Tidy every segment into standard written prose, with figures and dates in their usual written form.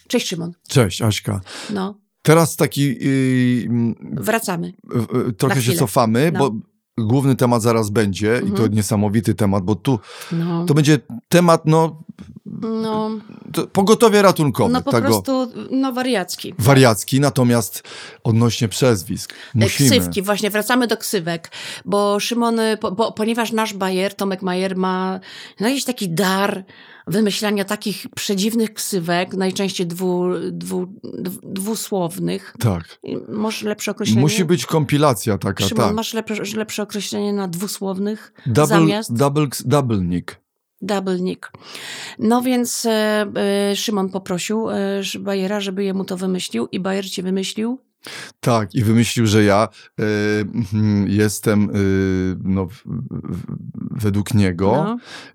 Cześć, Szymon. Cześć, Aśka. No. Teraz taki... Wracamy. Trochę się cofamy, bo główny temat zaraz będzie i to niesamowity temat, bo tu to będzie temat, pogotowie ratunkowe. No po prostu, wariacki. Wariacki, natomiast odnośnie przezwisk. Musimy. Ksywki, właśnie wracamy do ksywek, bo Szymon, ponieważ nasz Bayer, Tomek Majer ma jakiś taki dar wymyślania takich przedziwnych ksywek, najczęściej dwusłownych. Tak. Masz lepsze określenie? Musi być kompilacja taka, Szymon, tak. masz lepsze określenie na dwusłownych zamiast? Doublenik. Doublenik. No więc Szymon poprosił Bayera, żeby jemu to wymyślił i Bayer ci wymyślił? Tak, i wymyślił, że ja jestem według niego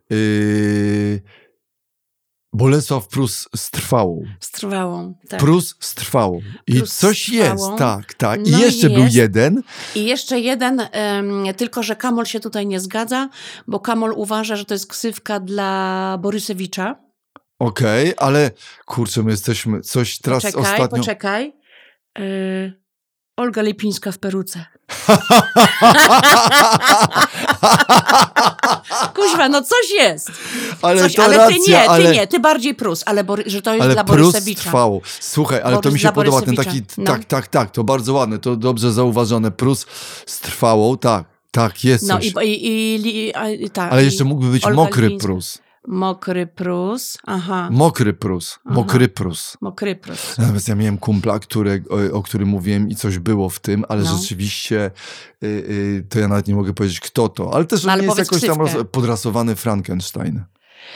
Bolesław Prus z trwałą. Z trwałą, tak. Prus z trwałą. I Prus coś jest, tak. I No jeszcze był jeden. I jeszcze jeden, tylko że Kamol się tutaj nie zgadza, bo Kamol uważa, że to jest ksywka dla Borysewicza. Okej, ale kurczę, my jesteśmy coś teraz ostatnio... Poczekaj. Olga Lipińska w peruce. Kuźwa, no coś jest. Ale ty nie, ty bardziej Prus, że to jest dla Borysewicza. Prus trwało. Słuchaj, ale to mi się podoba, ten taki, tak, to bardzo ładne, to dobrze zauważone. Prus z trwałą, tak, jest coś. Tak. Ale jeszcze mógłby być Olga mokry Lipińska. Prus. Mokry Prus, aha. Mokry Prus. Natomiast ja miałem kumpla, o którym mówiłem i coś było w tym, ale rzeczywiście to ja nawet nie mogę powiedzieć, kto to. Ale też nie jest jakoś tam podrasowany Frankenstein.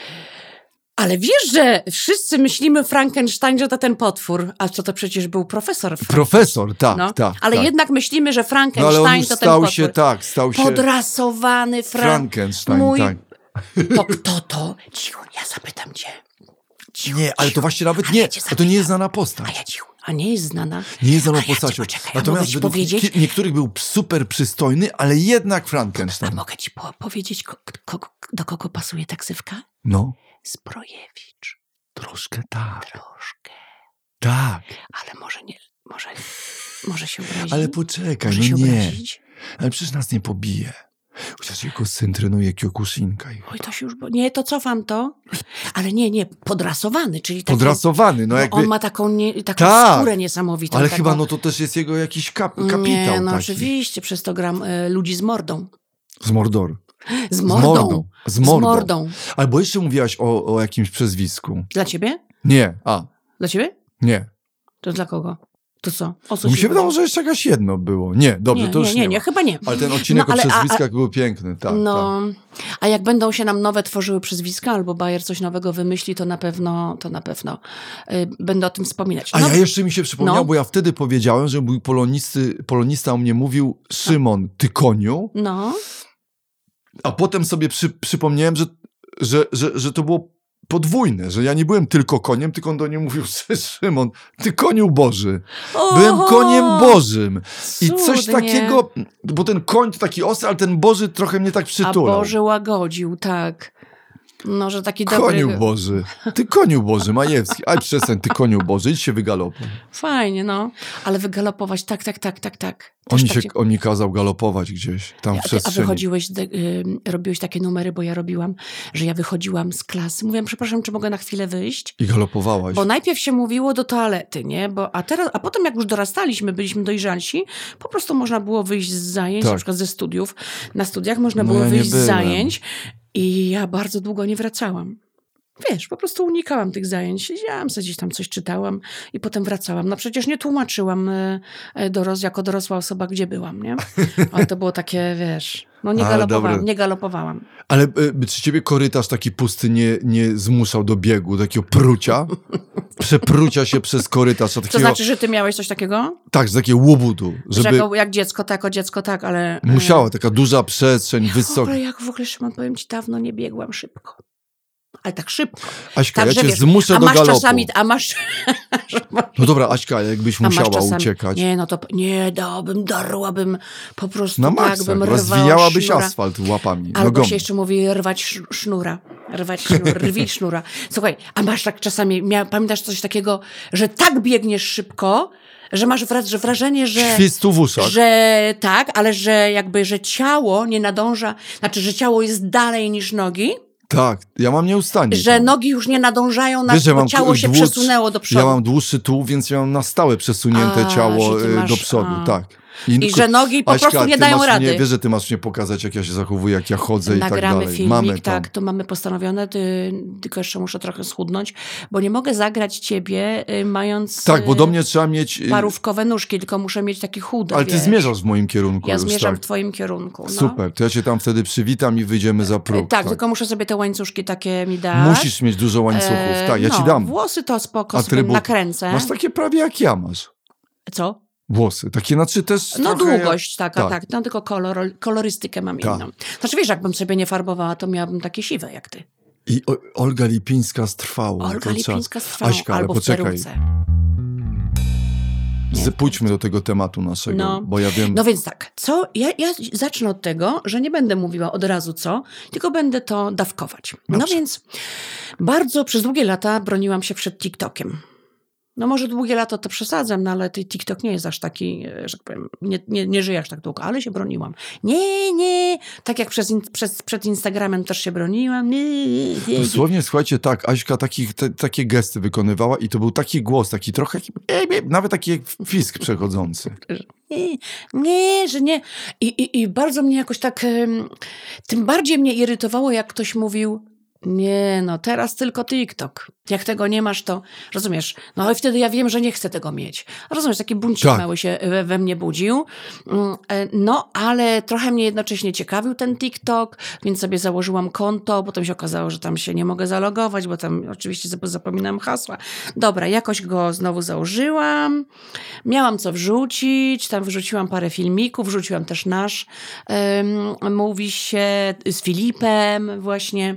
Ale wiesz, że wszyscy myślimy Frankenstein, że to ten potwór, a co to przecież był profesor. Profesor, tak. Ale jednak myślimy, że Frankenstein ale on to ten potwór. Stał się podrasowany Frankenstein, tak. To kto to? Cicho, ja zapytam cię. Nie, ale to właśnie nawet nie. To nie jest znana postać. A nie jest znana? Nie jest znaną postacią. Natomiast według niektórych był super przystojny, ale jednak Frankenstein. A mogę ci powiedzieć, do kogo pasuje ta ksywka? No. Zbrojewicz. Troszkę tak. Tak. Ale może nie, może się obrazi. Ale poczekaj, może się nie. Obrazić? Ale przecież nas nie pobije. Chociaż jego syn trenuje Kyokushinkai. Oj, to się już... Nie, to cofam to. Ale nie, podrasowany, czyli taki... Podrasowany, jakby... On ma taką skórę niesamowitą. Ale chyba to też jest jego jakiś kapitał Nie, taki. oczywiście, przez to gram ludzi z mordą. Z Mordoru. Z mordą. Albo jeszcze mówiłaś o jakimś przezwisku. Dla ciebie? Nie. Dla ciebie? Nie. To dla kogo? To co? Mi się wydawało, że jeszcze jakaś jedno było. Nie, dobrze, to już nie, chyba nie. Ale ten odcinek o przezwiskach był piękny, tak. A jak będą się nam nowe tworzyły przezwiska, albo Bayer coś nowego wymyśli, to na pewno będę o tym wspominać. A ja jeszcze mi się przypomniał, bo ja wtedy powiedziałem, że mój polonista o mnie mówił Szymon, ty koniu. No. A potem sobie przypomniałem, że to było podwójne, że ja nie byłem tylko koniem, tylko on do mnie mówił, Szymon, ty koniu Boży. Byłem koniem Bożym. I coś takiego, bo ten koń to taki ostry, ale ten Boży trochę mnie tak przytulał. A Boży łagodził, tak. No, że taki Koniu dobry... Boży. Ty koniu Boży, Majewski. Aj, przestań, ty koniu Boży, idź się wygalopuj. Fajnie, ale wygalopować, tak. On mi kazał galopować gdzieś, tam w przestrzeni. A wychodziłeś, robiłeś takie numery, bo ja robiłam, że ja wychodziłam z klasy. Mówiłam, przepraszam, czy mogę na chwilę wyjść? I galopowałaś. Bo najpierw się mówiło do toalety, nie? A potem jak już dorastaliśmy, byliśmy dojrzalsi, po prostu można było wyjść z zajęć, na przykład ze studiów. Na studiach można było wyjść z zajęć i ja bardzo długo nie wracałam. Wiesz, po prostu unikałam tych zajęć. Siedziałam sobie gdzieś tam, coś czytałam i potem wracałam. No przecież nie tłumaczyłam jako dorosła osoba, gdzie byłam, nie? Ale to było takie, wiesz... nie galopowałam. Ale czy ciebie korytarz taki pusty nie zmuszał do biegu, takiego prucia? Przeprucia się przez korytarz. To znaczy, że ty miałeś coś takiego? Tak, z takiego łubudu. Jak dziecko, tak, ale... Musiała, taka duża przestrzeń, wysoka. W ogóle, Szymon, powiem ci, dawno nie biegłam szybko. ale tak szybko. Aśka, tak, ja cię zmuszę do galopu. Czasami, No dobra, Aśka, jakbyś musiała uciekać. Nie, no to nie darłabym po prostu na maksa, tak, bym rwała zwijałabyś sznura. asfalt łapami. Albo nogą. się jeszcze mówi rwać sznura. Rwij sznura. Słuchaj, a masz tak czasami, pamiętasz coś takiego, że tak biegniesz szybko, że masz wrażenie, że... Świstu w uszach. Że tak, ale że jakby, że ciało nie nadąża, znaczy, że ciało jest dalej niż nogi. Tak, ja mam nieustannie. Że nogi już nie nadążają, bo ciało się przesunęło do przodu. Ja mam dłuższy tułów, więc ja mam na stałe przesunięte ciało do przodu, tak. I że nogi po prostu nie dają rady. Nie, wiesz, że ty masz mnie pokazać, jak ja się zachowuję, jak ja chodzę i tak dalej. Nagramy filmik, mamy tak, to mamy postanowione, tylko jeszcze muszę trochę schudnąć, bo nie mogę zagrać ciebie mając tak, bo do mnie trzeba mieć parówkowe nóżki, tylko muszę mieć taki chudy. Ale ty zmierzasz w moim kierunku. Ja już, zmierzam tak. w twoim kierunku. No. Super, to ja cię tam wtedy przywitam i wyjdziemy za próg. Tak, tylko muszę sobie te łańcuszki takie mi dać. Musisz mieć dużo łańcuchów, tak, ja ci dam. Włosy to spoko, sobie nakręcę. Masz takie prawie jak ja masz. Co? Włosy, takie znaczy też no długość taka, tak. No tylko kolorystykę mam inną. Znaczy wiesz, jakbym sobie nie farbowała, to miałabym takie siwe jak ty. I Olga Lipińska z Trwałą. Olga Lipińska z Trwałą, Aśka, albo poczekaj. w peruce. Pójdźmy do tego tematu naszego, bo ja wiem... No więc tak, ja zacznę od tego, że nie będę mówiła od razu co, tylko będę to dawkować. Dobrze. No więc bardzo przez długie lata broniłam się przed TikTokiem. No może długie lata to przesadzam, no ale TikTok nie jest aż taki, że tak powiem, nie żyję aż tak długo, ale się broniłam. Nie, tak jak przed Instagramem też się broniłam. Nie. Dosłownie, słuchajcie, tak, Aśka takie gesty wykonywała i to był taki głos, taki trochę, nawet taki jak fisk przechodzący. Nie, że nie. I bardzo mnie jakoś tak, tym bardziej mnie irytowało, jak ktoś mówił, nie, no teraz tylko TikTok. Jak tego nie masz, to rozumiesz. No i wtedy ja wiem, że nie chcę tego mieć. Rozumiesz, taki buncik mały się we mnie budził. No, ale trochę mnie jednocześnie ciekawił ten TikTok, więc sobie założyłam konto. Potem się okazało, że tam się nie mogę zalogować, bo tam oczywiście zapominam hasła. Dobra, jakoś go znowu założyłam. Miałam co wrzucić. Tam wrzuciłam parę filmików. Wrzuciłam też nasz. Mówi się z Filipem właśnie.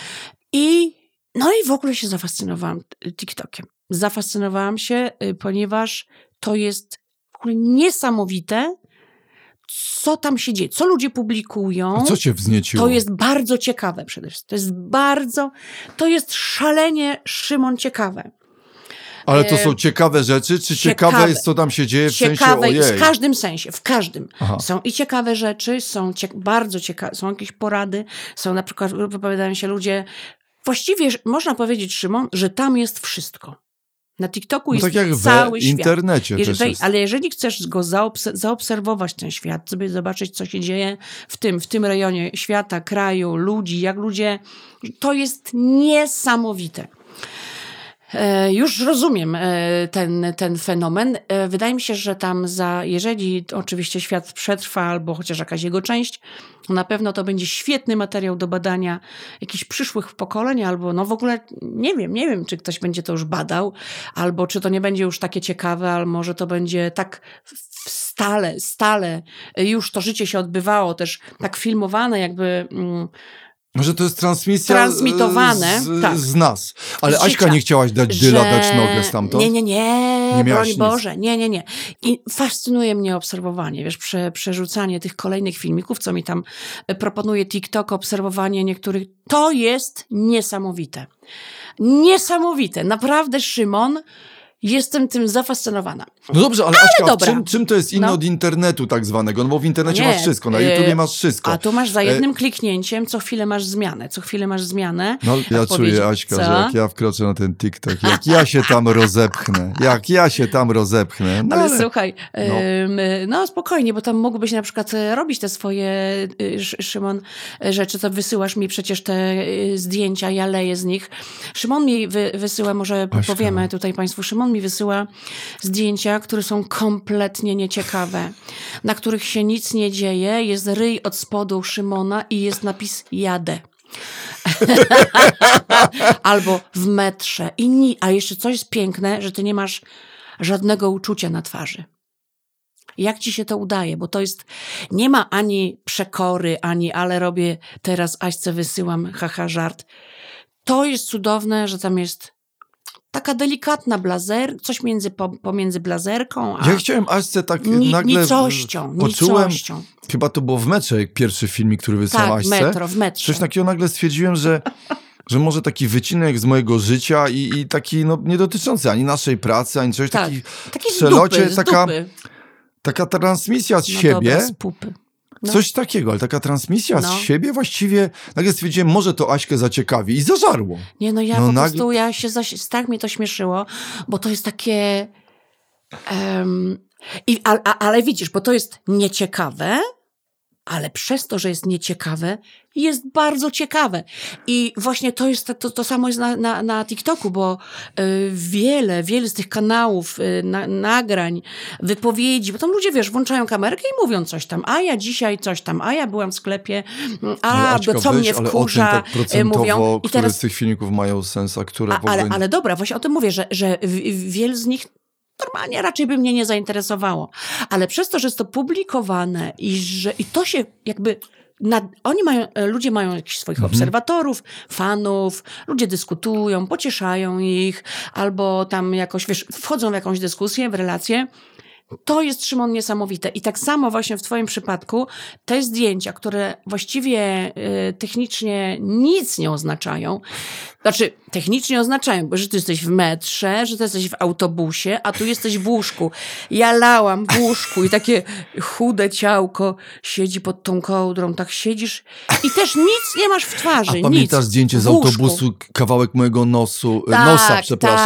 No i w ogóle się zafascynowałam TikTokiem. Zafascynowałam się, ponieważ to jest w ogóle niesamowite, co tam się dzieje, co ludzie publikują. A co cię wznieciło? To jest bardzo ciekawe przede wszystkim. To jest szalenie, Szymon, ciekawe. Ale to są ciekawe rzeczy, czy ciekawe jest, co tam się dzieje w sensie, ojej? W każdym sensie, w każdym. Aha. Są i ciekawe rzeczy, są bardzo ciekawe, są jakieś porady, są na przykład, wypowiadają się ludzie. Właściwie można powiedzieć, Szymon, że tam jest wszystko. Na TikToku jest tak jak cały w internecie świat. też jest. Ale jeżeli chcesz go zaobserwować, ten świat, sobie zobaczyć, co się dzieje w tym rejonie świata, kraju, ludzi, jak ludzie, to jest niesamowite. Już rozumiem ten fenomen. Wydaje mi się, że tam jeżeli oczywiście świat przetrwa, albo chociaż jakaś jego część, na pewno to będzie świetny materiał do badania jakichś przyszłych pokoleń, albo no w ogóle nie wiem, czy ktoś będzie to już badał, albo czy to nie będzie już takie ciekawe, albo może to będzie tak stale już to życie się odbywało, też tak filmowane jakby... Może to jest transmisja transmitowane z nas. Ale Aśka nie chciałaś dać nogę stamtąd? Nie broń Boże, nie. I fascynuje mnie obserwowanie, wiesz, przerzucanie tych kolejnych filmików, co mi tam proponuje TikTok, obserwowanie niektórych. To jest niesamowite. Niesamowite. Naprawdę, Szymon, jestem tym zafascynowana. No dobrze, ale Aśka, czym to jest inne od internetu tak zwanego? No bo w internecie masz wszystko, na YouTubie masz wszystko. A tu masz za jednym kliknięciem, co chwilę masz zmianę. No ja czuję, Aśka, że jak ja wkroczę na ten TikTok, jak ja się tam rozepchnę. No, ale słuchaj, no spokojnie, bo tam mógłbyś na przykład robić te swoje, Szymon, rzeczy, to wysyłasz mi przecież te zdjęcia, ja leję z nich. Szymon mi wysyła, może Aśka. powiemy tutaj Państwu, Szymon mi wysyła zdjęcia, które są kompletnie nieciekawe, na których się nic nie dzieje, jest ryj od spodu Szymona i jest napis jadę. Albo w metrze. A jeszcze coś jest piękne, że ty nie masz żadnego uczucia na twarzy. Jak ci się to udaje? Bo to jest, nie ma ani przekory, ale robię teraz Aśce wysyłam, haha, żart. to jest cudowne, że tam jest taka delikatna coś pomiędzy blazerką a... Ja chciałem Aśce tak nagle... Nicością. Chyba to było w Metrze, jak pierwszy filmik, który wysłał Aśce. w Metrze. Coś takiego nagle stwierdziłem, że może taki wycinek z mojego życia i taki nie dotyczący ani naszej pracy, ani coś taki w przelocie, taka transmisja z siebie. Dobra, z pupy. Coś takiego, ale taka transmisja z siebie właściwie, nagle stwierdziłem, może to Aśkę zaciekawi i zażarło. Nie, po prostu tak mnie to śmieszyło, bo to jest takie... ale widzisz, bo to jest nieciekawe, ale przez to, że jest nieciekawe, jest bardzo ciekawe. I właśnie to samo jest na TikToku, bo wiele z tych kanałów, nagrań, wypowiedzi, bo tam ludzie, wiesz, włączają kamerkę i mówią coś tam, a ja dzisiaj coś tam, a ja byłam w sklepie, co mnie wkurza, ale o tym tak procentowo, mówią. I które z tych filmików mają sens, a które w ogóle... Ale dobra, właśnie o tym mówię, że wiele z nich normalnie raczej by mnie nie zainteresowało. Ale przez to, że jest to publikowane i to się jakby... ludzie mają jakichś swoich obserwatorów, fanów, ludzie dyskutują, pocieszają ich, albo tam jakoś, wiesz, wchodzą w jakąś dyskusję, w relację. To jest, Szymon, niesamowite. I tak samo właśnie w twoim przypadku te zdjęcia, które właściwie technicznie nic nie oznaczają, znaczy technicznie oznaczają, bo że ty jesteś w metrze, że ty jesteś w autobusie, a tu jesteś w łóżku. Ja lałam w łóżku i takie chude ciałko siedzi pod tą kołdrą, tak siedzisz i też nic nie masz w twarzy. A pamiętasz zdjęcie z autobusu, kawałek mojego nosa.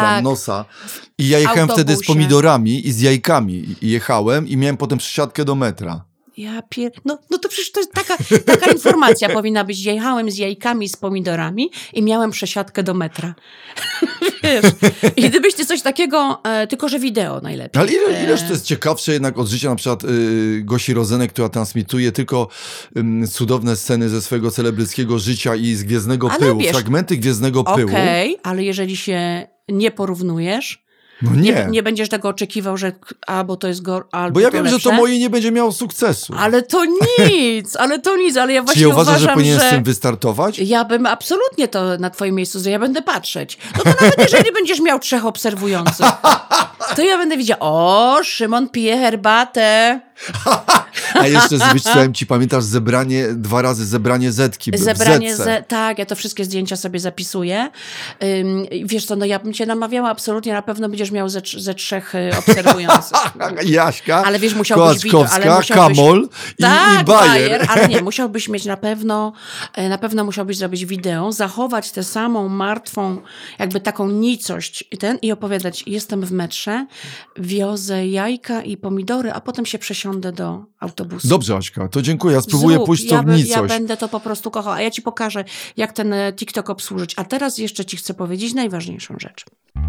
I ja jechałem wtedy z pomidorami i z jajkami. I jechałem i miałem potem przesiadkę do metra. No to przecież to jest taka informacja powinna być. Jechałem z jajkami, z pomidorami i miałem przesiadkę do metra. Wiesz? I gdybyś ty coś takiego, tylko że wideo najlepiej. Ale ileż to jest ciekawsze jednak od życia na przykład Gosi Rozenek, która transmituje tylko cudowne sceny ze swojego celebryckiego życia i z Gwiezdnego Pyłu, fragmenty Gwiezdnego Pyłu. Okej, ale jeżeli się nie porównujesz, nie będziesz tego oczekiwał, że albo to jest albo bo ja to wiem, lepsze. że to moje nie będzie miało sukcesu. Ale to nic, ale ja właśnie Czy uważasz, uważam, że powinien z tym wystartować? Ja bym absolutnie to na twoim miejscu, że ja będę patrzeć. No to nawet jeżeli będziesz miał 3 obserwujących, to ja będę widziała, Szymon pije herbatę. A jeszcze wyślałem ci, pamiętasz, 2 razy zebranie Zetki. Tak, ja to wszystkie zdjęcia sobie zapisuję. Wiesz co, ja bym cię namawiała absolutnie, na pewno będziesz miał ze 3 obserwujących. Jaśka, ale wiesz, musiałbyś Kamol i Bayer. Ale nie, musiałbyś mieć na pewno musiałbyś zrobić wideo, zachować tę samą martwą, jakby taką nicość i opowiadać, jestem w metrze, wiozę jajka i pomidory, a potem się przesiądę do autobusu. Dobrze, Aśka, to dziękuję. Ja spróbuję pójść to w nicość. Ja będę to po prostu kochała, a ja ci pokażę, jak ten TikTok obsłużyć. A teraz jeszcze ci chcę powiedzieć najważniejszą rzecz.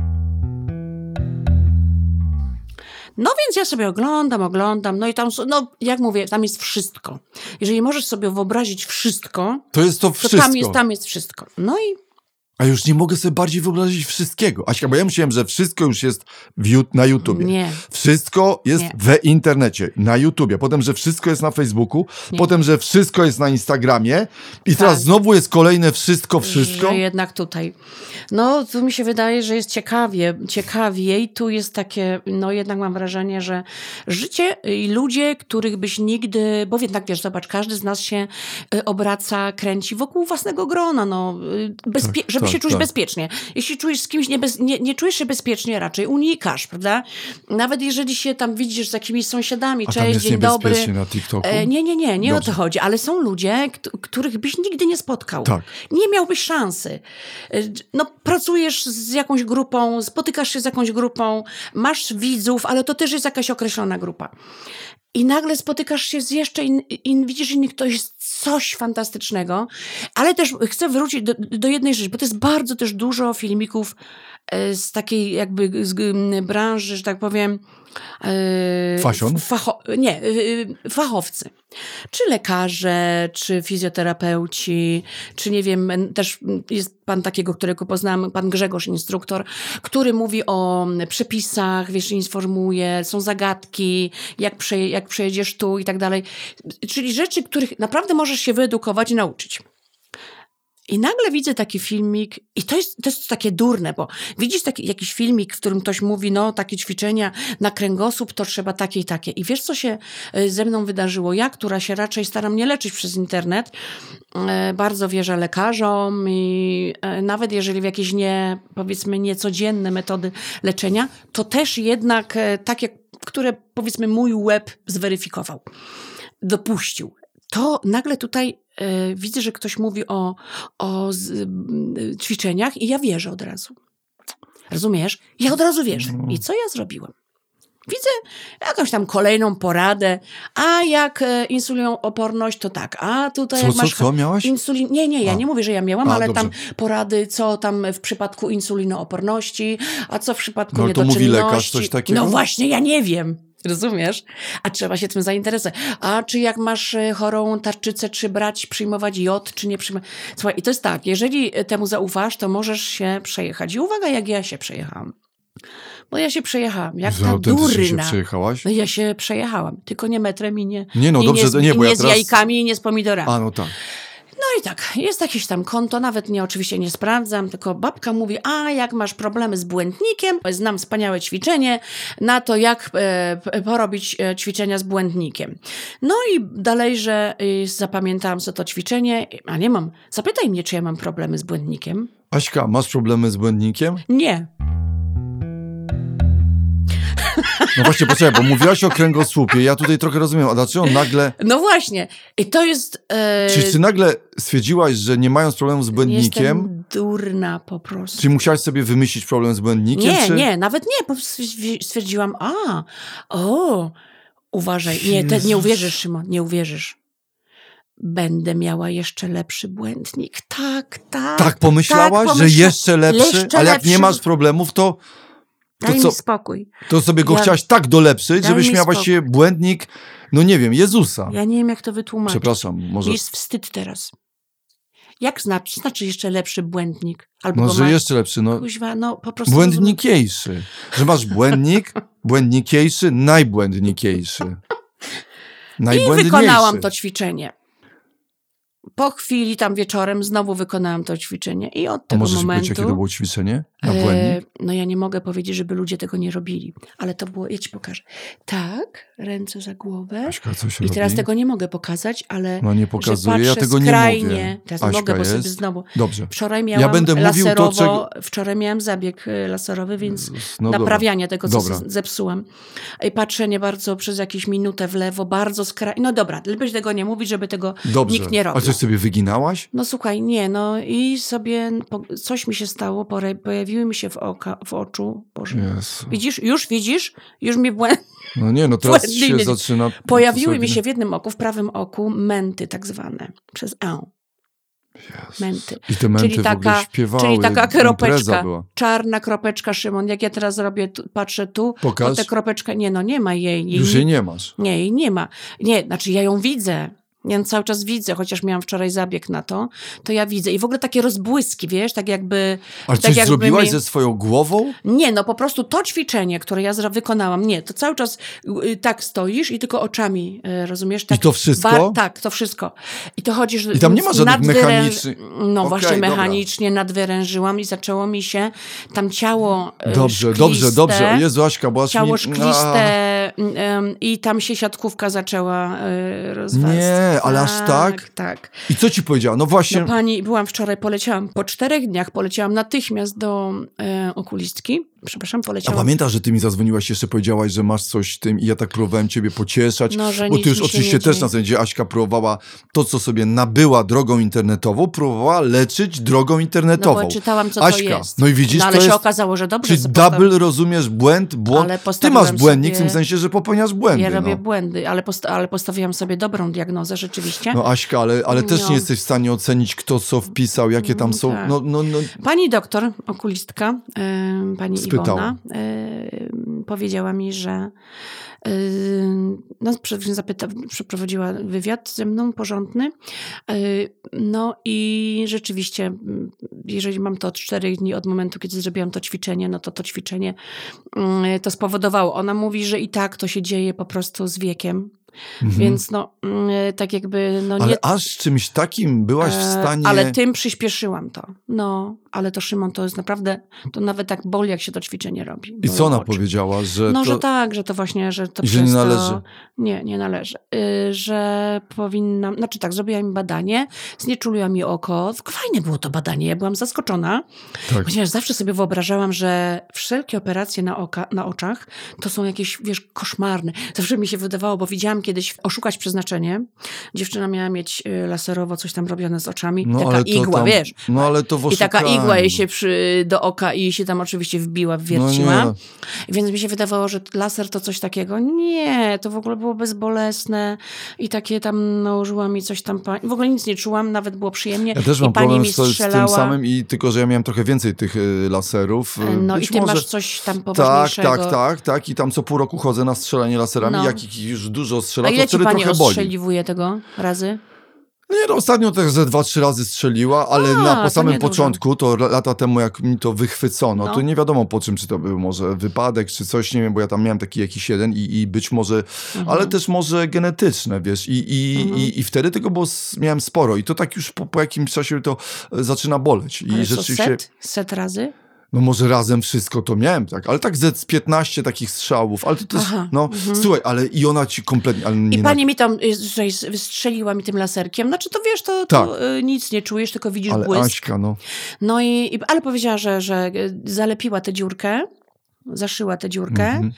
No więc ja sobie oglądam, no i tam, jak mówię, tam jest wszystko. Jeżeli możesz sobie wyobrazić wszystko, to jest to wszystko. To tam jest wszystko. No i... A już nie mogę sobie bardziej wyobrazić wszystkiego. Aśka, bo ja myślałem, że wszystko już jest na YouTubie. Nie. Wszystko jest w internecie, na YouTubie. Potem, że wszystko jest na Facebooku. Nie. Potem, że wszystko jest na Instagramie. I teraz znowu jest kolejne wszystko. Że jednak tutaj. No, tu mi się wydaje, że jest ciekawiej. Tu jest takie, jednak mam wrażenie, że życie i ludzie, których byś nigdy, bo jednak wiesz, zobacz, każdy z nas się obraca, kręci wokół własnego grona, żeby się czuć bezpiecznie. Jeśli czujesz z kimś nie czujesz się bezpiecznie, raczej unikasz, prawda? Nawet jeżeli się tam widzisz z jakimiś sąsiadami, cześć, dzień dobry. Na TikToku? Nie o to chodzi, ale są ludzie, których byś nigdy nie spotkał. Tak. Nie miałbyś szansy. Pracujesz z jakąś grupą, spotykasz się z jakąś grupą, masz widzów, ale to też jest jakaś określona grupa. I nagle spotykasz się z jeszcze widzisz innych, to jest coś fantastycznego. Ale też chcę wrócić do jednej rzeczy, bo to jest bardzo też dużo filmików z takiej jakby branży, że tak powiem... Fashion? Fachowcy. Czy lekarze, czy fizjoterapeuci, czy nie wiem, też jest pan takiego, którego poznałam, pan Grzegorz, instruktor, który mówi o przepisach, wiesz, informuje, są zagadki, jak przejedziesz tu i tak dalej. Czyli rzeczy, których naprawdę możesz się wyedukować i nauczyć. I nagle widzę taki filmik i to jest takie durne, bo widzisz jakiś filmik, w którym ktoś mówi, no takie ćwiczenia na kręgosłup to trzeba takie i takie. I wiesz, co się ze mną wydarzyło? Ja, która się raczej staram nie leczyć przez internet, bardzo wierzę lekarzom i nawet jeżeli w jakieś powiedzmy niecodzienne metody leczenia, to też jednak takie, które powiedzmy mój łeb zweryfikował, dopuścił. To nagle tutaj widzę, że ktoś mówi o ćwiczeniach i ja wierzę od razu. Rozumiesz? Ja od razu wierzę. I co ja zrobiłam? Widzę jakąś tam kolejną poradę, a jak insulinooporność, to tak, a tutaj jak masz... Co miałaś? Nie, ja nie mówię, że ja miałam, ale dobrze. Tam porady, co tam w przypadku insulinooporności, a co w przypadku niedoczynności. To mówi lekarz coś takiego? No właśnie, ja nie wiem. Rozumiesz? A trzeba się tym zainteresować. A czy jak masz chorą tarczycę, czy przyjmować jod, czy nie przyjmować... Słuchaj, i to jest tak, jeżeli temu zaufasz, to możesz się przejechać. I uwaga, jak ja się przejechałam. Bo ja się przejechałam, jak ta durna. Się przejechałaś? No ja się przejechałam, tylko nie metrem i nie... Nie, no i dobrze, nie, bo ja z jajkami i nie z pomidorami. A, no tak. No i tak, jest jakieś tam konto, nawet oczywiście nie sprawdzam, tylko babka mówi, a jak masz problemy z błędnikiem, znam wspaniałe ćwiczenie na to, jak porobić ćwiczenia z błędnikiem. No i dalej, że zapamiętałam sobie to ćwiczenie, a nie mam. Zapytaj mnie, czy ja mam problemy z błędnikiem. Aśka, masz problemy z błędnikiem? Nie. No właśnie, poczekaj, bo mówiłaś o kręgosłupie, ja tutaj trochę rozumiem, a dlaczego nagle... No właśnie, i to jest... Czy ty nagle stwierdziłaś, że nie mając problemu z błędnikiem... Jestem durna po prostu. Czy musiałaś sobie wymyślić problem z błędnikiem? Nie, nawet nie, bo stwierdziłam, uważaj, nie uwierzysz, Szymon, nie uwierzysz. Będę miała jeszcze lepszy błędnik. Tak. Tak pomyślałaś, że jeszcze lepszy? Ale jak nie masz problemów, to Daj mi spokój. To sobie go chciałaś tak dolepszyć, żebyś miała właściwie błędnik, no nie wiem, Jezusa. Ja nie wiem, jak to wytłumaczyć. Przepraszam, może... Jest wstyd teraz. Jak znaczy jeszcze lepszy błędnik? Albo no, że jeszcze lepszy, no. Kuźwa, no po prostu... Błędnikiejszy. Że masz błędnik, błędnikiejszy, najbłędnikiejszy. I wykonałam to ćwiczenie. Po chwili, tam wieczorem, znowu wykonałam to ćwiczenie i od tego momentu... powiedzieć, jakie to było ćwiczenie na błędnik? No ja nie mogę powiedzieć, żeby ludzie tego nie robili, ale to było... Ja ci pokażę. Tak, ręce za głowę. Aśka, co się I teraz robi? tego nie mogę pokazać, ale... No nie pokazuję, ja tego skrajnie, nie mówię. Teraz Aśka mogę, bo jest. sobie znowu... Dobrze. Wczoraj miałam ja będę mówił to, czego... Wczoraj miałam zabieg laserowy, więc naprawianie tego, co zepsułam. I patrzenie bardzo przez jakąś minutę w lewo, bardzo skrajnie... No dobra, lepiej tego nie mówić, żeby tego nikt nie robił. A coś sobie wyginałaś? No słuchaj, nie, no i sobie coś mi się stało, pojawiły mi się w oczu. Boże. Jezu. Widzisz? Już mnie No nie, no teraz się zaczyna... Pojawiły mi się w jednym oku, w prawym oku, męty tak zwane, przez E. Jezus. Męty. I te męty w ogóle śpiewały. Czyli taka kropeczka, była. czarna kropeczka, Szymon. Jak ja teraz robię, patrzę tu, pokaż. to tę kropeczkę, nie ma jej. Już jej nie masz. Nie, jej nie ma. Nie, znaczy ja ją widzę. Ja cały czas widzę, chociaż miałam wczoraj zabieg na to ja widzę. I w ogóle takie rozbłyski, wiesz, tak jakby... Ale tak coś zrobiłaś ze swoją głową? Nie, no po prostu to ćwiczenie, które ja wykonałam, to cały czas tak stoisz i tylko oczami, rozumiesz? Tak, i to wszystko? Tak, to wszystko. I to chodzi, że... I tam nie ma żadnych mechanicznych... No właśnie, mechanicznie nadwyrężyłam i zaczęło mi się tam ciało Dobrze. O Jezu, Aśka, bo ciało szkliste i tam się siatkówka zaczęła rozwarstwiać. Nie, ale aż tak? Tak. I co ci powiedziała? No właśnie... No pani, po 4 dniach poleciałam natychmiast do okulistki. Przepraszam, poleciałam. A pamiętasz, że ty mi zadzwoniłaś, jeszcze powiedziałaś, że masz coś z tym i ja tak próbowałem ciebie pocieszać, bo ty już oczywiście też na sensie Aśka próbowała to, co sobie nabyła drogą internetową, próbowała leczyć drogą internetową. No bo czytałam, co Aśka, to jest. No i widzisz, ale to się jest... okazało, że dobrze. Czyli double rozumiesz błąd. Ty masz błędnik w tym sensie, że popełniasz błędy. Ja robię błędy, ale postawiłam sobie dobrą diagnozę rzeczywiście. No Aśka, ale też nie jesteś w stanie ocenić, kto co wpisał, jakie tam są... Tak. No. Pani doktor, okulistka, pani Iwona, powiedziała mi, że przeprowadziła wywiad ze mną porządny. No i rzeczywiście, jeżeli mam to od 4 dni od momentu, kiedy zrobiłam to ćwiczenie, no to ćwiczenie to spowodowało. Ona mówi, że i tak to się dzieje po prostu z wiekiem. Więc tak jakby... Ale aż czymś takim byłaś w stanie... Ale tym przyspieszyłam to. Ale to Szymon, to jest naprawdę... To nawet tak boli, jak się to ćwiczenie robi. I co ona powiedziała? Że że tak, że to właśnie... Że to że nie należy. Nie należy. Że powinnam... Znaczy tak, zrobiła mi badanie, znieczuliła mi oko. Fajne było to badanie, ja byłam zaskoczona. Tak. Ponieważ zawsze sobie wyobrażałam, że wszelkie operacje na oczach to są jakieś, koszmarne. Zawsze mi się wydawało, bo widziałam kiedyś Oszukać przeznaczenie. Dziewczyna miała mieć laserowo coś tam robione z oczami. Taka igła, wiesz. Ale to w I taka igła jej się do oka i się tam oczywiście wbiła, wwierciła. Więc mi się wydawało, że laser to coś takiego. Nie, to w ogóle było bezbolesne i takie tam nałożyła mi coś tam. W ogóle nic nie czułam, nawet było przyjemnie. Ja też mam problem z tym samym i tylko, że ja miałem trochę więcej tych laserów. I ty masz coś tam poważniejszego. Tak. I tam co pół roku chodzę na strzelanie laserami. Jak już dużo strzela, to wtedy trochę boli. A ile ci pani ostrzeliwuje tego razy? Nie, ostatnio też ze 2-3 razy strzeliła, ale po samym początku, to lata temu, jak mi to wychwycono, to nie wiadomo po czym, czy to był może wypadek, czy coś, nie wiem, bo ja tam miałem taki jakiś jeden i być może, ale też może genetyczne, wiesz, i wtedy tego miałem sporo i to tak już po jakimś czasie to zaczyna boleć. I ale rzeczywiście... Set razy? No może razem wszystko to miałem, tak, ale tak z 15 takich strzałów, ale to też, słuchaj, ale i ona ci kompletnie... Ale nie I pani mi tam wystrzeliła mi tym laserkiem, znaczy to wiesz, to nic nie czujesz, tylko widzisz ale błysk. Aśka, ale powiedziała, że zalepiła tę dziurkę, zaszyła tę dziurkę,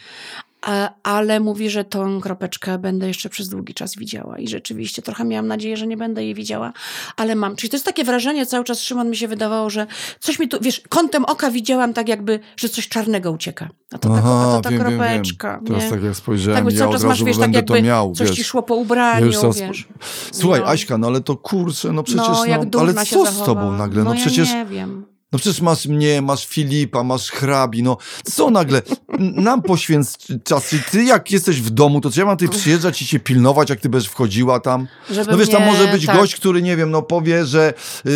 ale mówi, że tą kropeczkę będę jeszcze przez długi czas widziała i rzeczywiście trochę miałam nadzieję, że nie będę jej widziała, ale mam. Czyli to jest takie wrażenie, cały czas Szymon mi się wydawało, że coś mi tu, wiesz, kątem oka widziałam tak jakby, że coś czarnego ucieka. A to ta kropeczka. Wiem. Teraz tak jak spojrzałem, tak, ja od razu masz, będę tak to miał. Coś ci szło po ubraniu, wiesz. Słuchaj, Aśka, ale to kurczę, przecież, ale co z tobą nagle? Przecież... ja nie wiem. Przecież masz mnie, masz Filipa, masz hrabi, co nagle? Nam poświęć czas. Ty jak jesteś w domu, to czy ja mam tutaj przyjeżdżać i się pilnować, jak ty będziesz wchodziła tam? Wiesz, tam może być gość, który, nie wiem, powie, że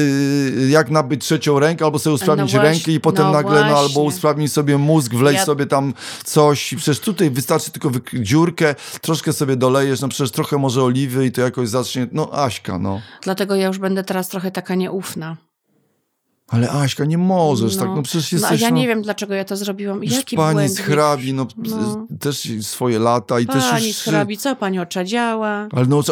jak nabyć trzecią rękę, albo sobie usprawnić rękę i potem nagle, albo usprawnić sobie mózg, wleć sobie tam coś. Przecież tutaj wystarczy tylko dziurkę, troszkę sobie dolejesz, przecież trochę może oliwy i to jakoś zacznie, Aśka, Dlatego ja już będę teraz trochę taka nieufna. Ale Aśka, nie możesz, tak, przecież jesteś... ja nie wiem, dlaczego ja to zrobiłam. Jaki pani błęd, z hrabi, też swoje lata i też już... Pani z hrabi, co pani oczadziała?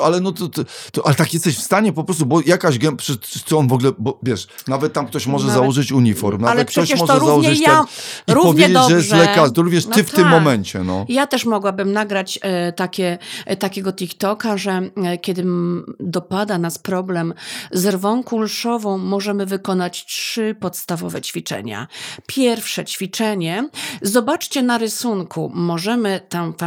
Ale tak jesteś w stanie po prostu, bo jakaś co on w ogóle, bo wiesz, nawet tam ktoś może założyć uniform, nawet ktoś może założyć i powiedzieć, że jest lekarz, to również ty w tym momencie, Ja też mogłabym nagrać takiego TikToka, że kiedy dopada nas problem z rwą kulszową, możemy wykonać 3 podstawowe ćwiczenia. Pierwsze ćwiczenie, zobaczcie na rysunku, możemy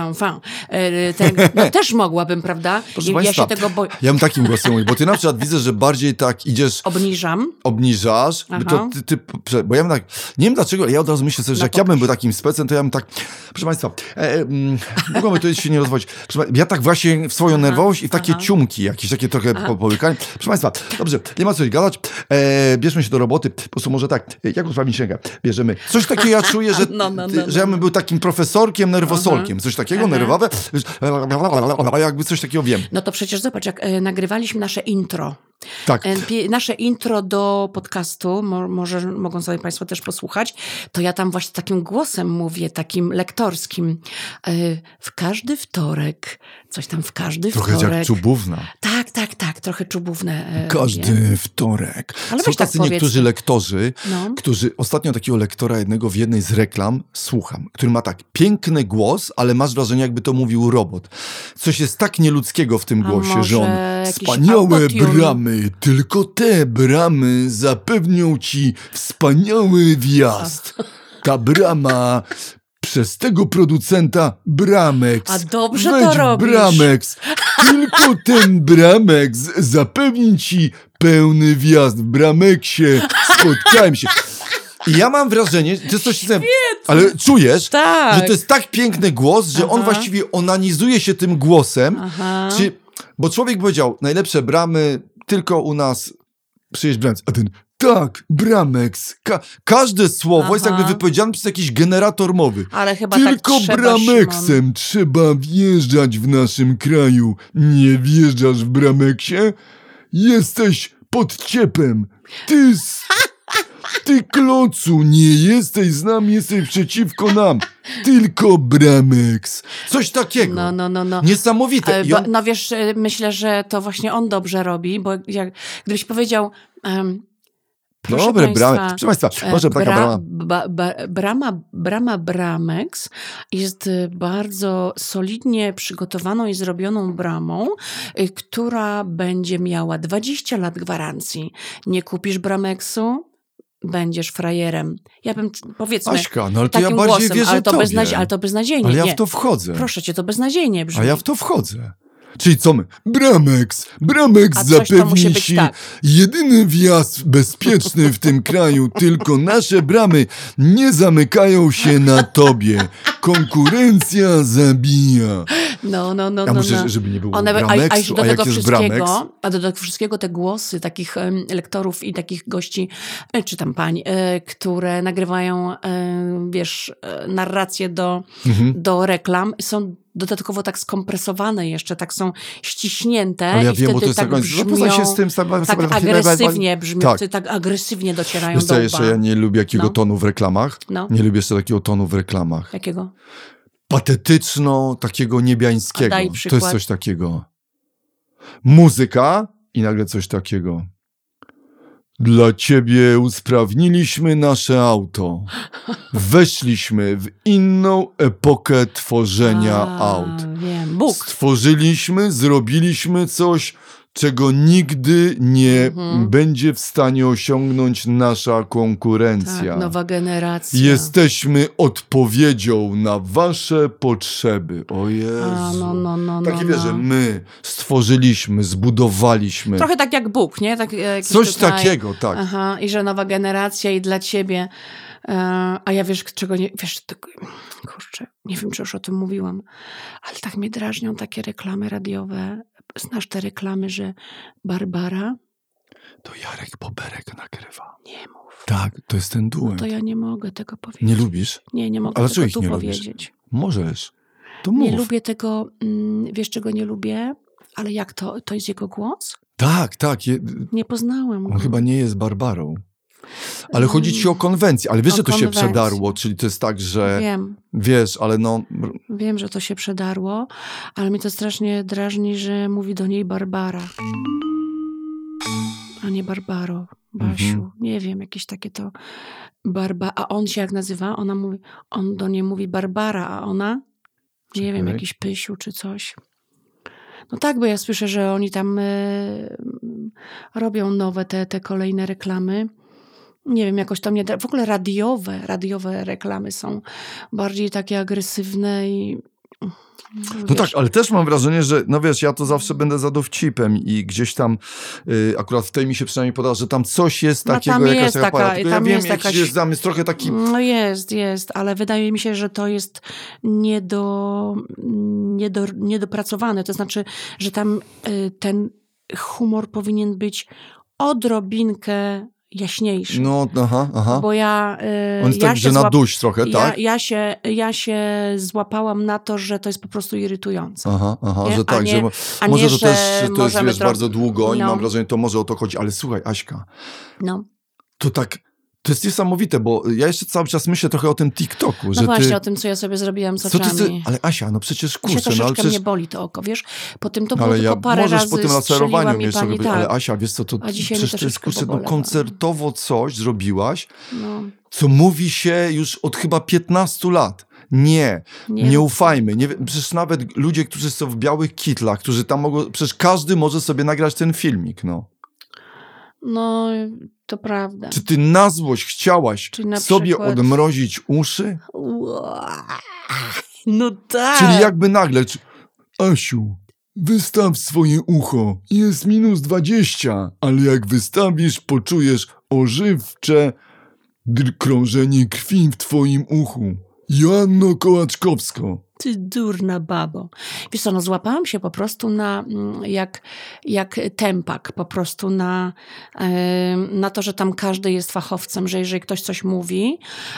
też mogłabym, prawda? Proszę Państwa, ja się tego boję. Ja bym takim głosem mówił, bo ty na przykład widzę, że bardziej tak idziesz... Obniżasz, bo ja bym tak, nie wiem dlaczego, ja od razu myślę sobie, że jak ja bym był takim specem, to ja bym tak, proszę Państwa, mogłoby to się nie rozwodzić. Ja tak właśnie w swoją nerwowość i w takie ciumki, jakieś takie trochę połykanie. Proszę Państwa, dobrze, nie ma co gadać, bierzmy się do roboty, po prostu może tak, jak usprawnić rękę, bierzemy. Coś takiego ja czuję, że ja bym był takim profesorkiem, nerwosolkiem, coś takiego nerwowe, jakby coś takiego wiem. No to przecież zobacz, jak nagrywaliśmy nasze intro. Tak. Nasze intro do podcastu, może mogą sobie Państwo też posłuchać, to ja tam właśnie takim głosem mówię, takim lektorskim. W każdy wtorek, coś tam w każdy wtorek. Trochę jak czubówna. Tak, trochę czubówne. Każdy wtorek. Ale są tacy niektórzy lektorzy, którzy, ostatnio takiego lektora jednego w jednej z reklam słucham, który ma tak piękny głos, ale masz wrażenie, jakby to mówił robot. Coś jest tak nieludzkiego w tym głosie, że on wspaniałe bramy, tylko te bramy zapewnią ci wspaniały wjazd. Ta brama przez tego producenta Bramex. A dobrze to robisz. Bramex. Tylko ten Bramex zapewni ci pełny wjazd. W Bramexie spotkałem się. I ja mam wrażenie, to jest coś, ale czujesz, że to jest tak piękny głos, że on właściwie onanizuje się tym głosem. Bo człowiek powiedział, najlepsze bramy tylko u nas przyjeźdź Bramex, a ten Tak, Bramex. Każde słowo jest jakby wypowiedziane przez jakiś generator mowy. Ale chyba tylko tak trzeba, Bramexem Szymon. trzeba wjeżdżać w naszym kraju. Nie wjeżdżasz w Bramexie? Jesteś pod ciepem. Ty klocu, nie jesteś z nami, jesteś przeciwko nam. Tylko Bramex. Coś takiego. No. Niesamowite. No wiesz, myślę, że to właśnie on dobrze robi, bo gdybyś powiedział... Proszę Państwa, może taka brama Bramex jest bardzo solidnie przygotowaną i zrobioną bramą, która będzie miała 20 lat gwarancji. Nie kupisz Bramexu? Będziesz frajerem. Ja bym, powiedzmy, Aśka, no ale to ja bardziej głosem, wierzę ale to beznadziejnie. Ale ja nie. w to wchodzę. Proszę cię, to beznadziejnie brzmi. A ja w to wchodzę. Czyli co my? Bramex zapewni ci jedyny wjazd bezpieczny w tym kraju. Tylko nasze bramy nie zamykają się na tobie. Konkurencja zabija. No. Ja muszę, żeby nie było Bramexu, a jak jest Bramex? A do tego wszystkiego te głosy takich lektorów i takich gości, czy tam pań, które nagrywają, narracje do reklam, są dodatkowo tak skompresowane jeszcze, tak są ściśnięte. Ale ja i wiem, wtedy bo to jest tak brzmią, się z tym, tak agresywnie brzmią, tak agresywnie docierają do łba. Jeszcze ja nie lubię jakiego tonu w reklamach. No. Nie lubię jeszcze takiego tonu w reklamach. Jakiego? Patetyczno, takiego niebiańskiego. Daj przykład. To jest coś takiego. Muzyka i nagle coś takiego. Dla ciebie usprawniliśmy nasze auto. Weszliśmy w inną epokę tworzenia aut. Wiem. Bóg. Stworzyliśmy, zrobiliśmy coś, czego nigdy nie będzie w stanie osiągnąć nasza konkurencja. Tak, nowa generacja. Jesteśmy odpowiedzią na wasze potrzeby. O Jezu. Takie wiesz, że my stworzyliśmy, zbudowaliśmy. Trochę tak jak Bóg, nie? Tak, coś takiego, tak. Aha, i że nowa generacja i dla ciebie. A ja wiesz, czego nie... Wiesz, kurczę, nie wiem, czy już o tym mówiłam, ale tak mnie drażnią takie reklamy radiowe. Znasz te reklamy, że Barbara? To Jarek Boberek nagrywa. Nie mów. Tak, to jest ten duet. No to ja nie mogę tego powiedzieć. Nie lubisz? Nie mogę ale tego tu nie powiedzieć. Lubisz? Możesz. To mów. Nie lubię tego, wiesz czego nie lubię? Ale jak to jest jego głos? Tak. Nie poznałem go. On chyba nie jest Barbarą. Ale chodzi ci o konwencję. Ale wiesz, że to się przedarło, czyli to jest tak, że... Wiem. Wiesz, ale no... Wiem, że to się przedarło, ale mnie to strasznie drażni, że mówi do niej Barbara. A nie Barbaro, Basiu. Nie wiem, jakieś takie to... A on się jak nazywa? On do niej mówi Barbara, a ona? Nie wiem, jakiś Pysiu czy coś. No tak, bo ja słyszę, że oni tam robią nowe te kolejne reklamy. Nie wiem, jakoś to mnie... W ogóle radiowe reklamy są bardziej takie agresywne i... No tak, ale też mam wrażenie, że no wiesz, ja to zawsze będę za dowcipem i gdzieś tam akurat w tej mi się przynajmniej podało, że tam coś jest takiego, tam jakaś jest taka para. Tylko ja wiem, jest jakiś jest zamysł trochę taki... No jest, ale wydaje mi się, że to jest niedopracowane. To znaczy, że tam ten humor powinien być odrobinkę jaśniejszy. No, aha. Bo ja... On jest tak, że na duś trochę, tak? Ja się złapałam na to, że to jest po prostu irytujące. Aha, że tak, że może to też to jest, wiesz, bardzo długo i mam wrażenie, to może o to chodzi. Ale słuchaj, Aśka, to tak... To jest niesamowite, bo ja jeszcze cały czas myślę trochę o tym TikToku. No że właśnie, o tym, co ja sobie zrobiłam z oczami. Ale Asia, no przecież kurczę. Troszeczkę mnie boli to oko, wiesz? Po tym to było ale tylko parę razy po tym laserowaniu mi pani, tak. Ale Asia, wiesz co, to przecież to jest kurczę, koncertowo coś zrobiłaś, co mówi się już od chyba 15 lat. Nie ufajmy. Przecież nawet ludzie, którzy są w białych kitlach, którzy tam mogą, przecież każdy może sobie nagrać ten filmik, No, to prawda. Czy ty na złość chciałaś sobie odmrozić uszy? No tak. Czyli jakby nagle... Asiu, wystaw swoje ucho. Jest -20, ale jak wystawisz, poczujesz ożywcze krążenie krwi w twoim uchu. Joanno Kołaczkowsko. ty durna babo. Wiesz co, no złapałam się po prostu na, jak tempak, po prostu na to, że tam każdy jest fachowcem, że jeżeli ktoś coś mówi,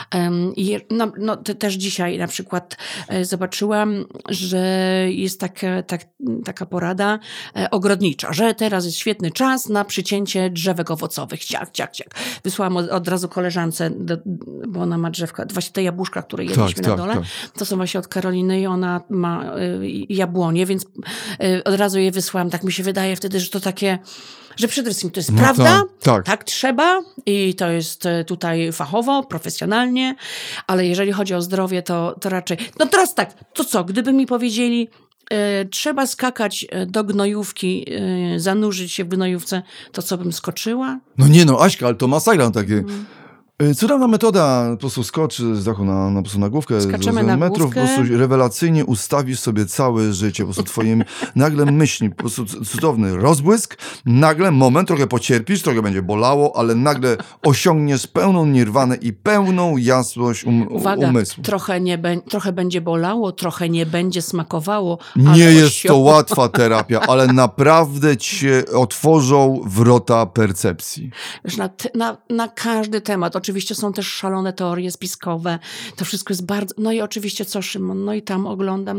też dzisiaj na przykład zobaczyłam, że jest taka porada ogrodnicza, że teraz jest świetny czas na przycięcie drzewek owocowych. Ciach. Wysłałam od razu koleżance, bo ona ma drzewka, właśnie te jabłuszka, które jedliśmy na dole. Tak. To są właśnie od Karoliny i ona ma jabłonie, więc od razu je wysłałam. Tak mi się wydaje wtedy, że to takie, że przede wszystkim to jest prawda, tak trzeba i to jest tutaj fachowo, profesjonalnie, ale jeżeli chodzi o zdrowie, to raczej... No teraz tak, to co, gdyby mi powiedzieli, trzeba skakać do gnojówki, zanurzyć się w gnojówce, to co bym skoczyła? No nie no, Aśka, ale to masakra takie... Cudowna metoda, po prostu skocz z dachu na główkę. Skaczemy na metrów, główkę. Po prostu rewelacyjnie ustawisz sobie całe życie, po prostu twoim nagle myśli, po prostu cudowny rozbłysk, nagle moment, trochę pocierpisz, trochę będzie bolało, ale nagle osiągniesz pełną nirwanę i pełną jasność Uwaga, umysłu. Trochę będzie bolało, trochę nie będzie smakowało. Nie jest to łatwa terapia, ale naprawdę cię otworzą wrota percepcji. Wiesz, na każdy temat. Oczywiście są też szalone teorie spiskowe. To wszystko jest bardzo... No i oczywiście co, Szymon? No i tam oglądam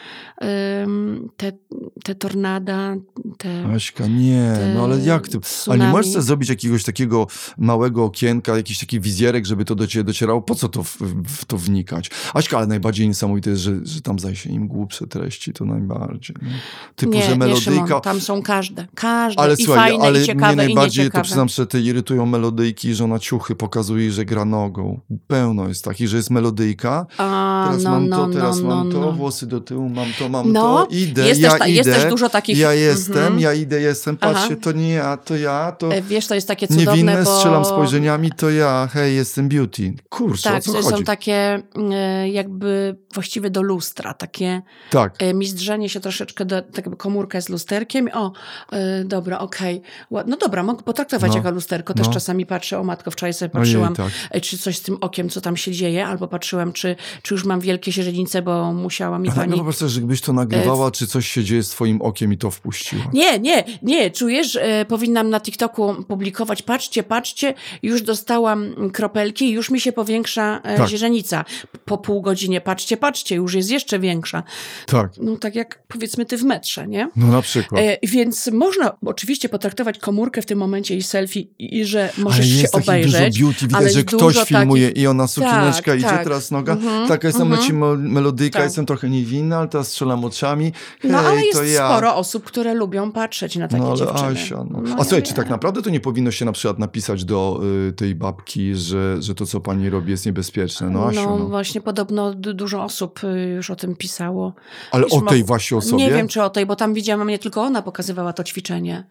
te tornada, Aśka, nie. No ale jak ty? Ale nie możesz sobie zrobić jakiegoś takiego małego okienka, jakiś taki wizjerek, żeby to do ciebie docierało? Po co w to wnikać? Aśka, ale najbardziej niesamowite jest, że tam zdaje się im głupsze treści, to najbardziej. No. Typu, że melodyjka... Nie, Szymon, tam są każde. Ale i słuchaj, fajne, ale i ciekawe, mnie najbardziej to przyznam, że te irytują melodyjki, że ona ciuchy pokazuje, że gra nogą. Pełno jest takich, że jest melodyjka. Teraz mam to, włosy do tyłu, mam to, idę, jest też dużo takich... jestem, patrzcie, to nie ja, to ja, to... Wiesz, to jest takie cudowne, niewinne, strzelam spojrzeniami, to ja, hej, jestem beauty. Kurczę, tak, o co chodzi? są takie jakby właściwie do lustra, takie mizdrzenie się troszeczkę, tak jakby komórka jest lusterkiem. Dobra, okej. No dobra, mogę potraktować jako lusterko. Też czasami patrzę, o matko, wczoraj sobie patrzyłam, czy coś z tym okiem, co tam się dzieje, albo patrzyłam, czy już mam wielkie źrenice, bo musiała mi pani... No po prostu, że gdybyś to nagrywała, czy coś się dzieje z twoim okiem i to wpuściła. Nie, czujesz, powinnam na TikToku publikować, patrzcie, już dostałam kropelki, już mi się powiększa źrenica. Po pół godzinie, patrzcie, już jest jeszcze większa. Tak. No tak jak powiedzmy ty w metrze, nie? No na przykład. Więc można oczywiście potraktować komórkę w tym momencie i selfie i że możesz się obejrzeć. Ale jest beauty, widać, że ktoś filmuje i ona sukieneczka idzie, teraz noga. Taka jestem, leci melodyjka, jestem trochę niewinna, ale teraz strzelam oczami. Hej, ale to jest sporo osób, które lubią patrzeć na takie dziewczyny. Asia, a słuchaj, czy tak naprawdę to nie powinno się na przykład napisać do tej babki, że to, co pani robi, jest niebezpieczne? No, Asiu, właśnie podobno dużo osób już o tym pisało. Ale o tej właśnie osobie? Nie wiem, czy o tej, bo tam widziałam, nie tylko ona pokazywała to ćwiczenie.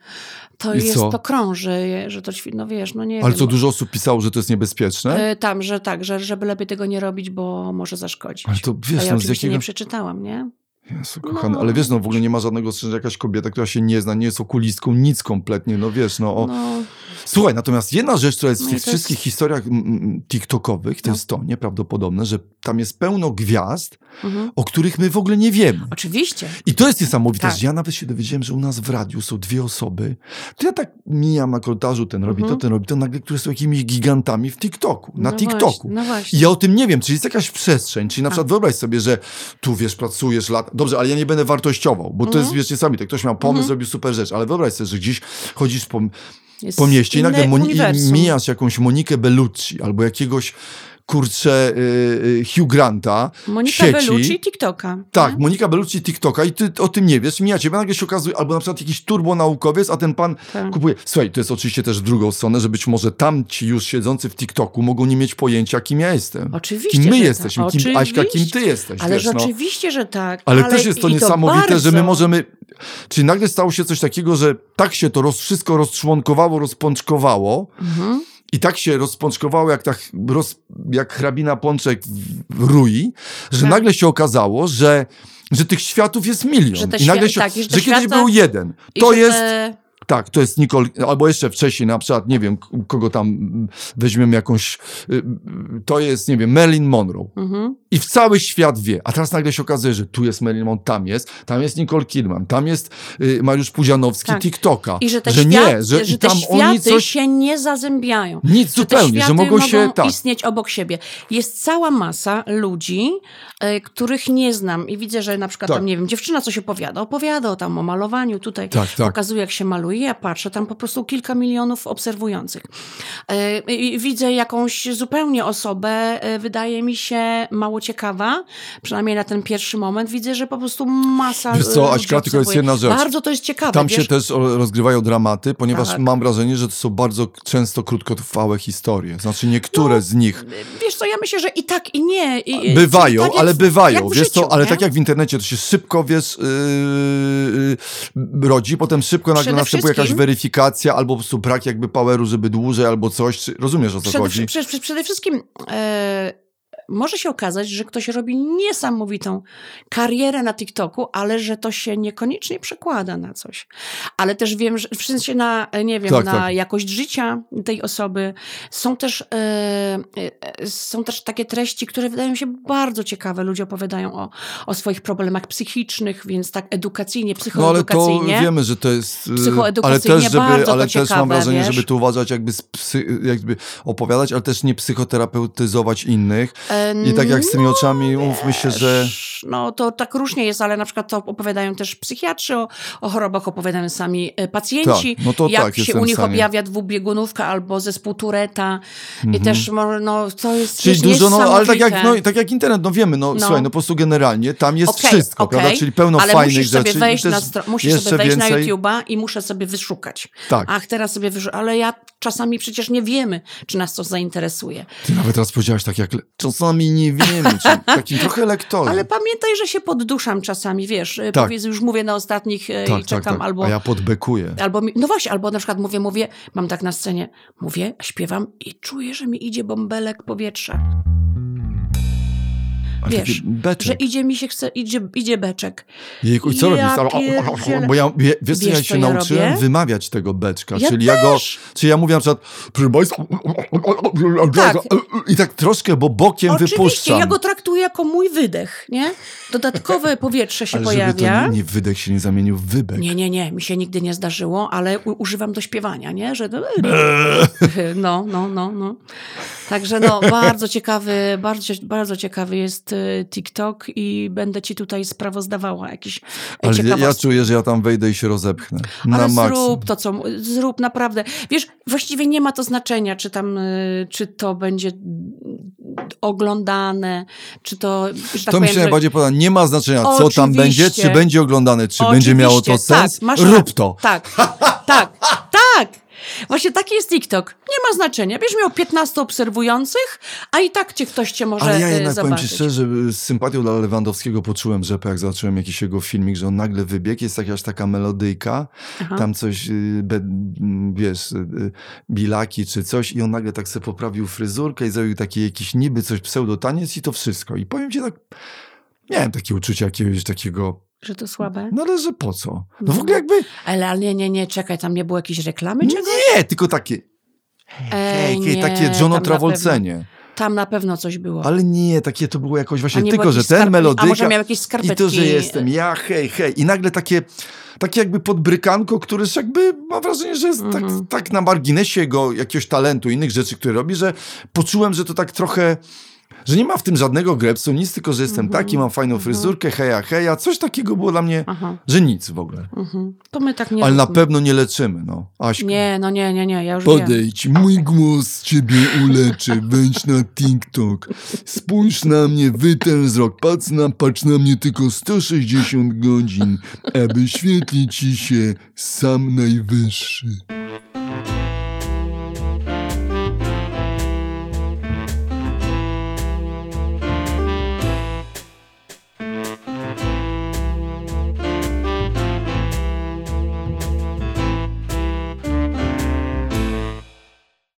To krąży, że to no wiesz, no nie wiem. Ale co, dużo osób pisało, że to jest niebezpieczne? Tam, że żeby lepiej tego nie robić, bo może zaszkodzić. Ale to wiesz, a ja oczywiście nie przeczytałam, nie? Jezu, kochany, ale wiesz, w ogóle nie ma żadnego ostrzeżenia, jakaś kobieta, która się nie zna, nie jest okulistką, nic kompletnie, Słuchaj, natomiast jedna rzecz, która jest w tych wszystkich historiach TikTokowych, to jest to nieprawdopodobne, że tam jest pełno gwiazd, o których my w ogóle nie wiemy. Oczywiście. I to jest niesamowite, że ja nawet się dowiedziałem, że u nas w radiu są dwie osoby, to ja tak mijam na korytarzu, ten robi to, nagle, które są jakimiś gigantami w TikToku, na TikToku. Właśnie. I ja o tym nie wiem, czy jest jakaś przestrzeń, czyli na przykład wyobraź sobie, że tu, wiesz, pracujesz dobrze, ale ja nie będę wartościował, bo to jest, wiesz, niesamowite. Ktoś miał pomysł, zrobił super rzecz, ale wyobraź sobie, że gdzieś chodzisz po mieście i nagle mijasz jakąś Monikę Bellucci albo jakiegoś Hugh Granta Monika Bellucci TikToka. Tak, Monika Bellucci TikToka i ty o tym nie wiesz, mijacie, bo nagle się okazuje, albo na przykład jakiś turbonaukowiec, a ten pan kupuje. Słuchaj, to jest oczywiście też w drugą stronę, że być może tamci już siedzący w TikToku mogą nie mieć pojęcia, kim ja jestem. Oczywiście, kim my jesteśmy, Aśka, kim ty jesteś. Ale oczywiście, że tak. Ale też jest to niesamowite, że my możemy... Czyli nagle stało się coś takiego, że tak się to wszystko rozczłonkowało, rozpączkowało, i tak się rozpączkowało, jak hrabina Pączek w Rui, że nagle się okazało, że tych światów jest milion. I nagle że kiedyś był jeden. To jest Tak, to jest Nicole, albo jeszcze wcześniej, na przykład, nie wiem, kogo tam weźmiemy jakąś, to jest, nie wiem, Marilyn Monroe. I w cały świat wie. A teraz nagle się okazuje, że tu jest Marilyn Monroe, tam jest Nicole Kidman, tam jest Mariusz Pudzianowski, TikToka. I że te że te tam światy oni coś... się nie zazębiają. Nic zupełnie, że mogą się... istnieć obok siebie. Jest cała masa ludzi, których nie znam i widzę, że na przykład tam, nie wiem, dziewczyna coś opowiada tam o malowaniu, tutaj pokazuje, jak się maluje. Ja patrzę, tam po prostu kilka milionów obserwujących. Widzę jakąś zupełnie osobę, wydaje mi się mało ciekawa, przynajmniej na ten pierwszy moment. Widzę, że po prostu masa Wiesz co, Aśka, tylko jest jedna rzecz. Bardzo to jest ciekawe. Tam się też rozgrywają dramaty, ponieważ mam wrażenie, że to są bardzo często krótkotrwałe historie. Znaczy niektóre z nich... Wiesz co, ja myślę, że i tak, i nie. Bywają, tak ale bywają. Wiesz co, ale tak jak w internecie, to się szybko, wiesz, rodzi, potem szybko nagle następuje jakaś weryfikacja, albo po prostu brak jakby poweru, żeby dłużej, albo coś. Rozumiesz, o co chodzi? Przede wszystkim może się okazać, że ktoś robi niesamowitą karierę na TikToku, ale że to się niekoniecznie przekłada na coś. Ale też wiem, że w sensie na, nie wiem, na jakość życia tej osoby są też takie treści, które wydają mi się bardzo ciekawe. Ludzie opowiadają o swoich problemach psychicznych, więc tak edukacyjnie, psychoedukacyjnie. No ale to wiemy, że to jest... Psychoedukacyjnie ale też mam wrażenie, żeby tu uważać, jakby opowiadać, ale też nie psychoterapeutyzować innych. I tak jak z tymi oczami, mówmy się, że... No to tak różnie jest, ale na przykład to opowiadają też psychiatrzy, o chorobach opowiadają sami pacjenci, jak się u nich objawia dwubiegunówka albo zespół Touretta i też to jest czyli dużo, ale tak jak internet, wiemy, słuchaj, po prostu generalnie tam jest wszystko, prawda, czyli pełno fajnych rzeczy. Musisz sobie wejść na YouTube'a i muszę sobie wyszukać. Tak. Ach, teraz sobie ale ja czasami przecież nie wiemy, czy nas to zainteresuje. Ty nawet teraz powiedziałaś tak jak czasami nie wiemy, czy takim trochę lektorem. Ale pamiętaj, że się podduszam czasami, wiesz, powiedz, już mówię na ostatnich i czekam, albo... A ja podbekuję. No właśnie, albo na przykład mówię, mam tak na scenie, śpiewam i czuję, że mi idzie bąbelek powietrza. Wiesz, że idzie beczek. Jejku, i co robisz? Bo wiesz co, ja się nauczyłem wymawiać tego beczka. Czyli ja mówię na przykład, proszę państwa, i tak troszkę, bo bokiem wypuszczam. Oczywiście, ja go traktuję jako mój wydech, nie? Dodatkowe powietrze się pojawia. Ale żeby to wydech się nie zamienił w wybek. Nie, mi się nigdy nie zdarzyło, ale używam do śpiewania, nie? Że no. Także bardzo ciekawy jest TikTok i będę ci tutaj sprawozdawała jakieś ciekawostki. Ja czuję, że ja tam wejdę i się rozepchnę. Ale zrób to, co... Zrób naprawdę. Wiesz, właściwie nie ma to znaczenia, czy to będzie oglądane, czy to... To mi się najbardziej podoba. Nie ma znaczenia, co tam będzie, czy będzie oglądane, czy będzie miało to sens. Rób to. Tak. Właśnie taki jest TikTok. Nie ma znaczenia. Będziesz miał 15 obserwujących, a i tak ktoś cię może zobaczyć. Ale ja jednak powiem ci szczerze, z sympatią dla Lewandowskiego poczułem, że jak zobaczyłem jakiś jego filmik, że on nagle wybiegł, jest jakaś taka melodyjka, tam coś, wiesz, bilaki czy coś i on nagle tak sobie poprawił fryzurkę i zrobił taki jakiś niby coś pseudotaniec i to wszystko. I powiem ci tak, miałem takie uczucie jakiegoś takiego... Że to słabe? No ale że po co? No w ogóle jakby... Ale nie, czekaj, tam nie było jakiejś reklamy czegoś? Nie, tylko takie... takie John Travolcenie. Tam na pewno coś było. Ale nie, takie to było jakoś właśnie tylko, że ten melodyka... A może miał jakieś skarpetki? I to, że jestem ja, hej. I nagle takie jakby podbrykanko, który jakby, mam wrażenie, że jest tak na marginesie jego jakiegoś talentu, innych rzeczy, które robi, że poczułem, że to tak trochę... Że nie ma w tym żadnego grepsu, nic, tylko że jestem taki, mam fajną fryzurkę, heja. Coś takiego było dla mnie, że nic w ogóle. To my tak nie Ale na pewno nie leczymy, Aśka. Nie, ja już Podejdź, mój głos ciebie uleczy, wejdź na TikTok. Spójrz na mnie, wytęż wzrok, patrz na mnie tylko 160 godzin, aby świetli ci się sam najwyższy.